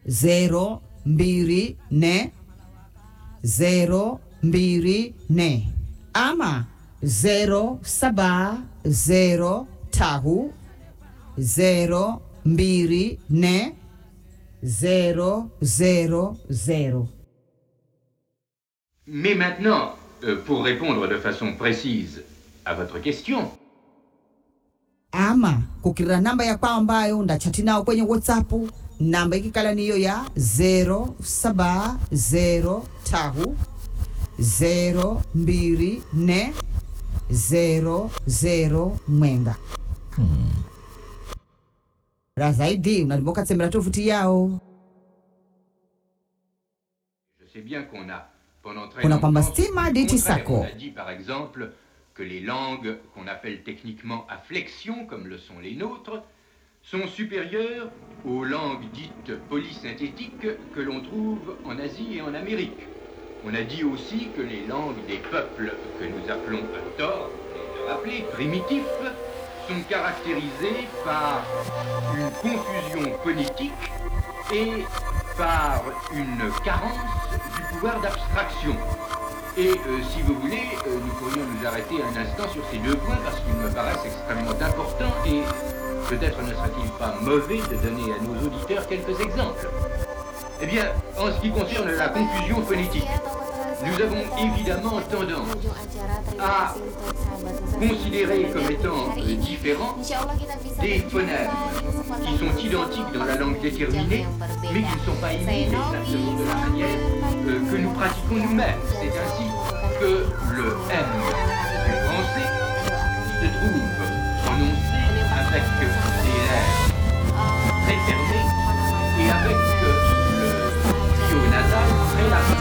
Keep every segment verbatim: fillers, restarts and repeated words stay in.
zero mbili ne zero mbili ne ama zero saba zero tahu zero mbili ne zero zero zero. Mais maintenant, euh, pour répondre de façon précise à votre question. Ama kukira namba ya kwa ambayo ndachati nao kwenye WhatsApp, namba ikikala niyo ya zero saba zero tahu zero mbili ne zero zero mwenga. Hmm. Razaidi unalimoka tsemera tofuti yao. Je sais bien qu'on a pendant très Kuna longtemps, pambastima diti sako. on a dit par exemple que les langues qu'on appelle techniquement à flexion, comme le sont les nôtres, sont supérieures aux langues dites polysynthétiques que l'on trouve en Asie et en Amérique. On a dit aussi que les langues des peuples que nous appelons à tort, de rappeler, primitifs, sont caractérisées par une confusion phonétique et par une carence du pouvoir d'abstraction. Et euh, si vous voulez, euh, nous pourrions nous arrêter un instant sur ces deux points parce qu'ils me paraissent extrêmement importants et peut-être ne serait-il pas mauvais de donner à nos auditeurs quelques exemples. Eh bien, en ce qui concerne la confusion phonétique, nous avons évidemment tendance à considérer comme étant euh, différents des phonèmes qui sont identiques dans la langue déterminée, mais qui ne sont pas imités exactement de la manière euh, que nous pratiquons nous-mêmes. C'est ainsi que le M du français se trouve prononcé avec des lèvres très fermées et avec le trio nasal très large.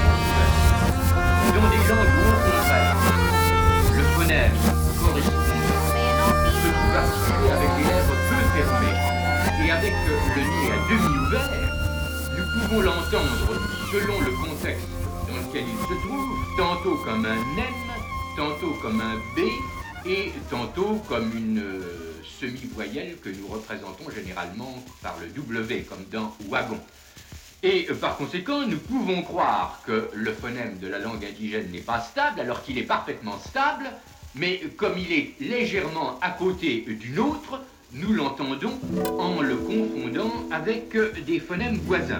Dans des langues où, au contraire, le phonème correspond se trouve articulé avec des lèvres peu fermées et avec le nez à demi ouvert, nous pouvons l'entendre selon le contexte dans lequel il se trouve, tantôt comme un M, tantôt comme un B et tantôt comme une euh, semi-voyelle que nous représentons généralement par le W, comme dans wagon. Et euh, par conséquent, nous pouvons croire que le phonème de la langue indigène n'est pas stable, alors qu'il est parfaitement stable, mais comme il est légèrement à côté d'une autre, nous l'entendons en le confondant avec euh, des phonèmes voisins.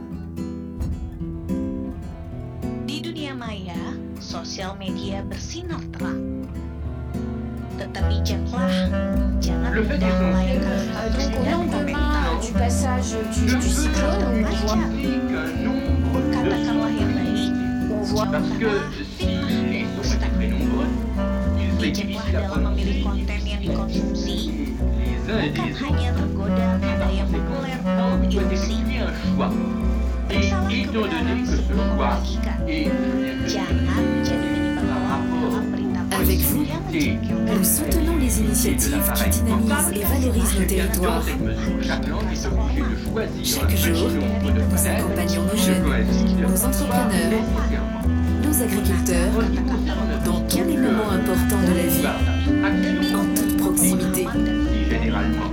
Di dunia maya, sosial media bersinar terang. Tetapi janganlah, jangan mudah melayangkan status dan komentar. Du passage du, du cyclone, on voit. Katakanlah yang baik. On voit. Parce que si les sons étaient très nombreux, il serait difficile à dalam memilih prononcer konten yang dikonsumsi, les uns et bukan les hanya autres. tergoda pada yang populer On atau doit ilsi. effectuer un choix. Et Salah étant donné kebenaran que ce sebelum choix membagikan. est Jangan menjadi penyebab dalam berita Avec palsu vous, yang mencengkirkan. Nous soutenons les initiatives qui dynamisent et valorisent nos territoires. Dans cette mesure, chaque langue est obligée de choisir Chaque un jour, petit nombre de nous phonèmes accompagnons nos qui jeunes, ne coïncident nos pas entrepreneurs, nécessairement. nos agriculteurs, dans tous les moments importants de la vie, en toute proximité. Et généralement,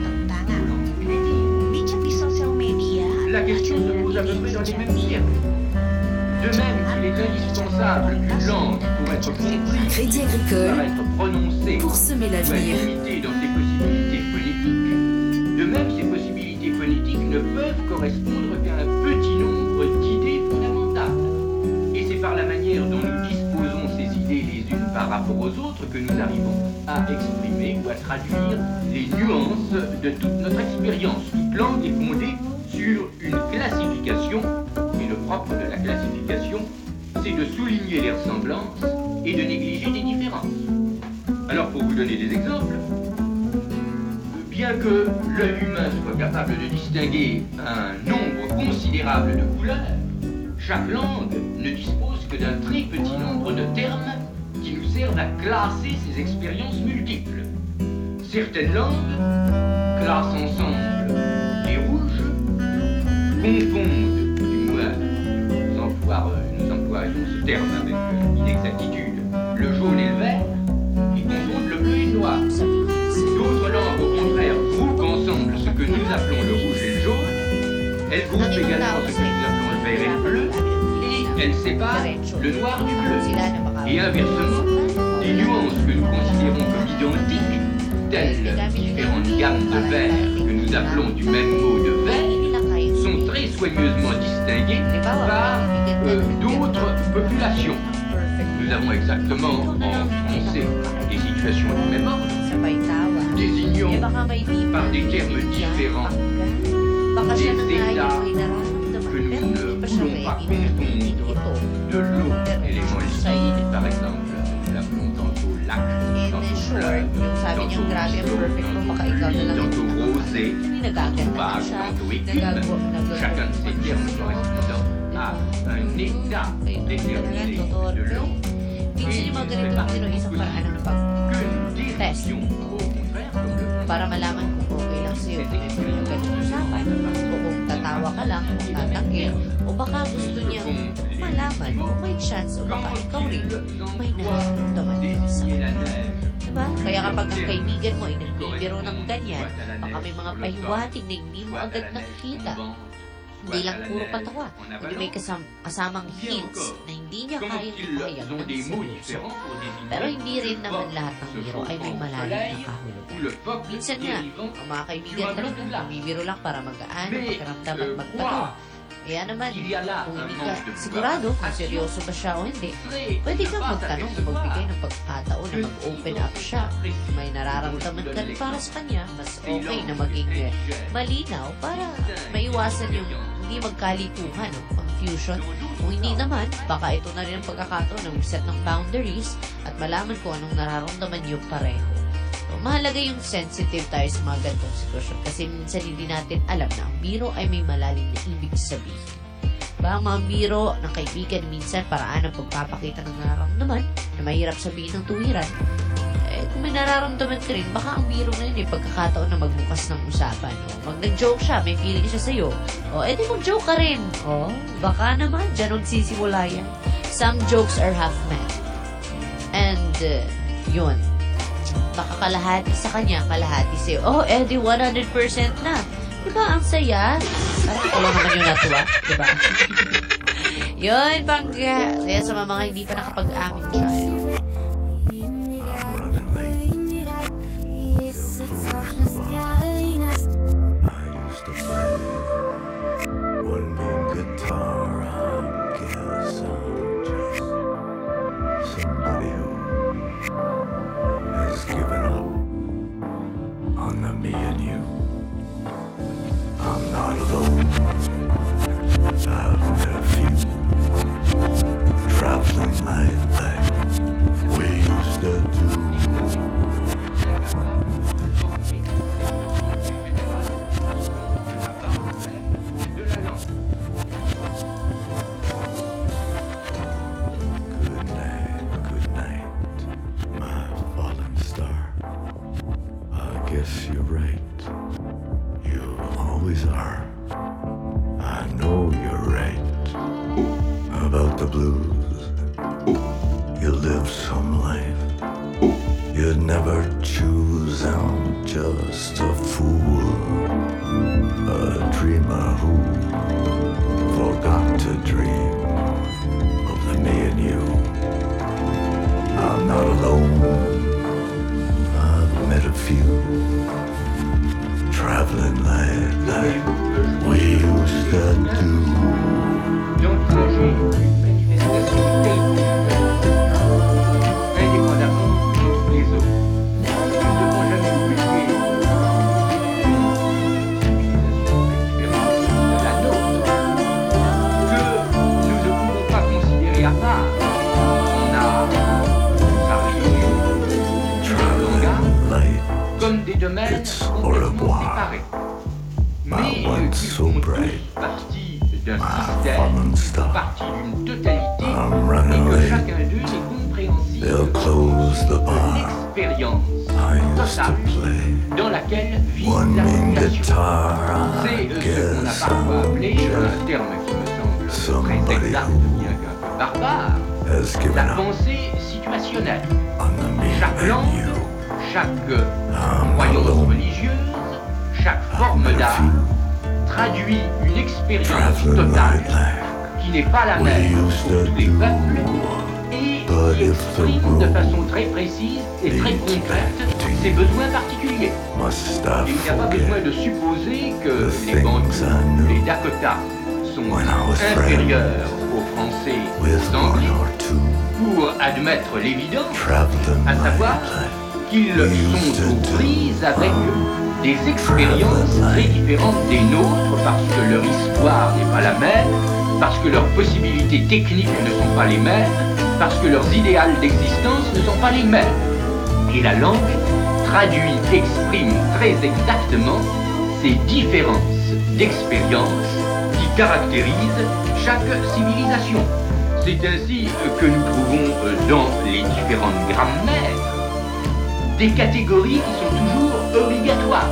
Bijak di sosial media la question se pose à peu près dans les mêmes termes. De même qu'il est indispensable qu'une langue, pour être comprise, Crédit pour Agricole, être prononcée, pour semer doit être l'avenir. limitée dans ses possibilités phonétiques. De même, ces possibilités phonétiques ne peuvent correspondre qu'à un petit nombre d'idées fondamentales. Et c'est par la manière dont nous disposons ces idées les unes par rapport aux autres que nous arrivons à exprimer ou à traduire les nuances de toute notre expérience. Toute langue est fondée sur une classification, et le propre de la classification, c'est de souligner les ressemblances et de négliger les différences. Alors, pour vous donner des exemples, bien que l'œil humain soit capable de distinguer un nombre considérable de couleurs, chaque langue ne dispose que d'un très petit nombre de termes qui nous servent à classer ces expériences multiples. Certaines langues classent ensemble les rouges, confondent, du moins nous, emploie, nous employons ce terme avec euh, inexactitude, le jaune et le vert, et confondent le bleu et le noir. D'autres langues, au contraire, groupent ensemble ce que nous appelons le rouge et le jaune, Elle groupe également ce que nous appelons le vert et le bleu, et elle sépare le noir du bleu. Et inversement, des nuances que nous considérons comme identiques, telles différentes gammes de vert que nous appelons du même mot de vert, sont très soigneusement distinguées par euh, d'autres populations. Nous avons exactement en français des situations du même ordre, désignant par des termes différents des états que nous ne voulons pas confondre de l'autre élément liquide, par exemple, nous l'appelons tantôt lac, tantôt fleuve, tantôt tantôt rosé, tantôt vague, tantôt écume. Chacun de ces termes correspondant à un état déterminé de l'eau. Minsan yung mga ganito ang sino isang paraan ng pag-test para malaman kung okay lang sa'yo kung yung ganito usapan o kung tatawa ka lang, kung tatanggil o baka gusto niya malaman kung may chance o baka ikaw rin may nararamdaman sa kanya. Diba? Kaya kapag ang kaibigan mo ay nagbibiro ng ganyan, baka may mga pahiwatig na hindi mo agad nakikita. Hindi lang puro patawa, kundi may kasam kasamang hints na hindi niya kayang ipahayag ng seryoso. Pero hindi rin naman lahat ng biro ay may malalim na kahulugan. Minsan nga, ang mga kaibigan talaga, namibiro lang para magaan, pakiramdam at magpatawa. Kaya naman, kung hindi ka sigurado kung seryoso ba siya o hindi, pwede kang magtanong o magbigay ng pagkataon na mag-open up siya. May nararamdaman ka para sa kanya, mas okay na maging malinaw para maiwasan yung hindi magkalituhan o confusion. Kung hindi naman, baka ito na rin ang pagkakataon ng set ng boundaries at malaman kung anong nararamdaman niyo pareho. So, mahalaga yung sensitive tayo sa mga ganitong sitwasyon kasi minsan hindi natin alam na ang biro ay may malalim na ibig sabihin. Ba, ang mga biro ng kaibigan minsan paraan ng pagpapakita ng nararamdaman na mahirap sabihin ng tuwiran. Eh, kung may nararamdaman ka rin, baka ang biro na yun eh, pagkakataon na magbukas ng usapan. O, mag nag-joke siya, may feeling siya sa'yo. O, edi mag-joke ka rin. O, baka naman, dyan magsisimula yan. Some jokes are half meant. And, uh, yun. Baka kalahati sa kanya, kalahati sa'yo. Oh, edi one hundred percent na. Diba, ang saya? Parang ko lang naman yung natuwa. Diba? Yun, pangga. Kaya sa mga hindi pa nakapag-amin siya. Guess you're right. You always are. I know you're right. About the blues. You live some life. You'd never choose. I'm just a fool. A dreamer who forgot to dream of the me and you. I'm not alone. Met a few traveling like, like we used to do. D'encourager une manifestation indépendamment des autres. Nous ne devons jamais oublier de la nôtre que nous ne pouvons pas considérer à part son art, sa religion, comme des domaines complètement séparés, mais qui font tous partie d'un système, partie d'une totalité, et que chacun d'eux est compréhensible de l'expérience totale dans laquelle vit la population. C'est ce qu'on a parfois appelé, un terme qui me semble très exact, bien qu'un peu barbare, la pensée situationnelle. Chaque langue, chaque croyance religieuse, chaque forme d'art traduit une expérience Traveling totale night life. qui n'est pas la We même used pour to tous les do peuples war. et But qui if the exprime de world façon très précise et très needs concrète acting, ses besoins particuliers. Must I Et il n'y a pas besoin forget de supposer que the les things Bantous, I knew les Dakota sont when I was inférieurs aux Français et with aux one Anglais or two pour admettre l'évidence, traveling à savoir night life? qu'ils sont aux prises avec des expériences très différentes des nôtres parce que leur histoire n'est pas la même, parce que leurs possibilités techniques ne sont pas les mêmes, parce que leurs idéals d'existence ne sont pas les mêmes. Et la langue traduit, exprime très exactement ces différences d'expérience qui caractérisent chaque civilisation. C'est ainsi que nous trouvons dans les différentes grammaires des catégories qui sont toujours obligatoires.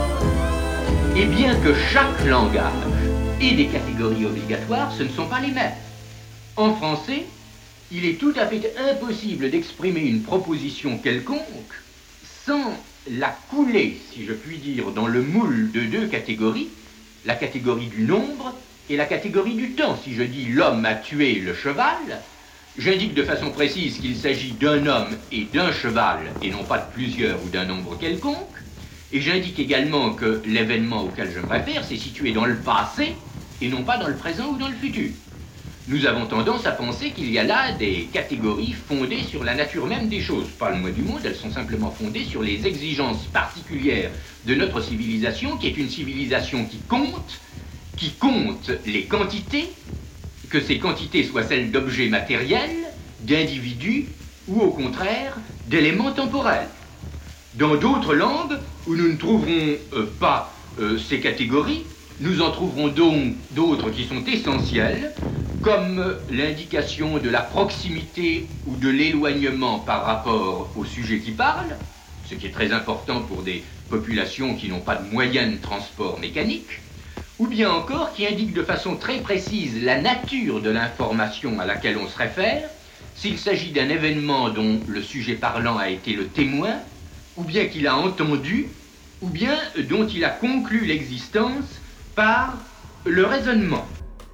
Et bien que chaque langage ait des catégories obligatoires, ce ne sont pas les mêmes. En français, il est tout à fait impossible d'exprimer une proposition quelconque sans la couler, si je puis dire, dans le moule de deux catégories, la catégorie du nombre et la catégorie du temps. Si je dis l'homme a tué le cheval, j'indique de façon précise qu'il s'agit d'un homme et d'un cheval, et non pas de plusieurs ou d'un nombre quelconque. Et j'indique également que l'événement auquel je me réfère s'est situé dans le passé, et non pas dans le présent ou dans le futur. Nous avons tendance à penser qu'il y a là des catégories fondées sur la nature même des choses. Pas le moins du monde, elles sont simplement fondées sur les exigences particulières de notre civilisation, qui est une civilisation qui compte, qui compte les quantités, que ces quantités soient celles d'objets matériels, d'individus, ou au contraire, d'éléments temporels. Dans d'autres langues, où nous ne trouverons euh, pas euh, ces catégories, nous en trouverons donc d'autres qui sont essentielles, comme l'indication de la proximité ou de l'éloignement par rapport au sujet qui parle, ce qui est très important pour des populations qui n'ont pas de moyens de transport mécanique, ou bien encore qui indique de façon très précise la nature de l'information à laquelle on se réfère, s'il s'agit d'un événement dont le sujet parlant a été le témoin, ou bien qu'il a entendu, ou bien dont il a conclu l'existence par le raisonnement.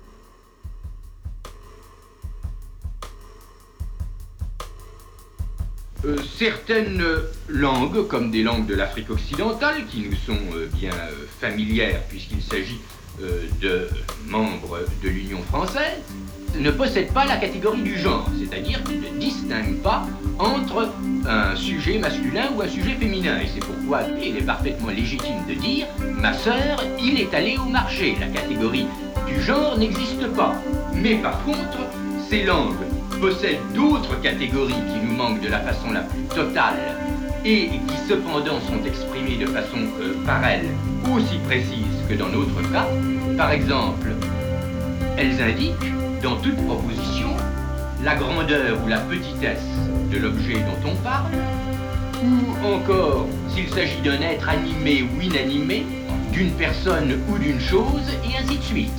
Euh, certaines langues, comme des langues de l'Afrique occidentale, qui nous sont euh, bien euh, familières puisqu'il s'agit euh, de membres de l'Union française, ne possèdent pas la catégorie du genre, c'est-à-dire qu'ils ne distinguent pas entre un sujet masculin ou un sujet féminin. Et c'est pourquoi il est parfaitement légitime de dire « ma sœur, il est allé au marché ». La catégorie du genre n'existe pas. Mais par contre, ces langues possèdent d'autres catégories qui nous manquent de la façon la plus totale et qui cependant sont exprimées de façon euh, par elles aussi précise que dans notre cas. Par exemple, elles indiquent dans toute proposition la grandeur ou la petitesse de l'objet dont on parle, ou encore s'il s'agit d'un être animé ou inanimé, d'une personne ou d'une chose, et ainsi de suite.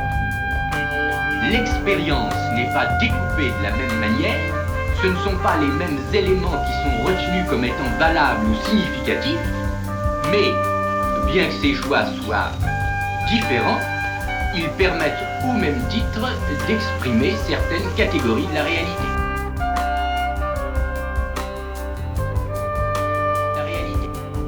L'expérience n'est pas découpée de la même manière, ce ne sont pas les mêmes éléments qui sont retenus comme étant valables ou significatifs, mais bien que ces choix soient différents, ils permettent au même titre d'exprimer certaines catégories de la réalité. La réalité.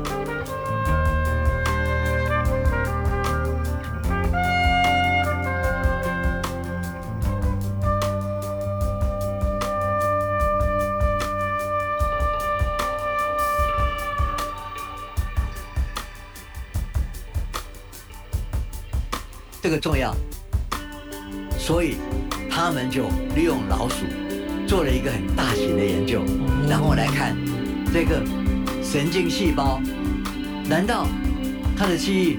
这个重要，所以他们就利用老鼠做了一个很大型的研究，然后来看这个神经细胞，难道它的记忆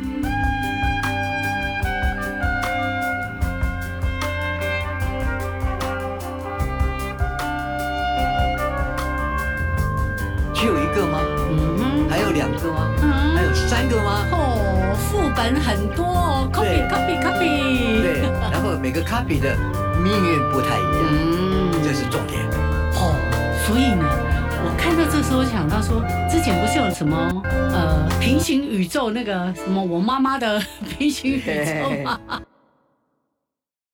只有一个吗？ 嗯还有两个吗？ 嗯还有三个吗？ 哦，副本很多哦，copy 对 copy copy。 对，然后每个 copy 的命运不太一样， 嗯， 这是重点。 哦，所以呢， 我看到这时候想到说，之前不是有什么呃平行宇宙那个什么我妈妈的平行宇宙吗？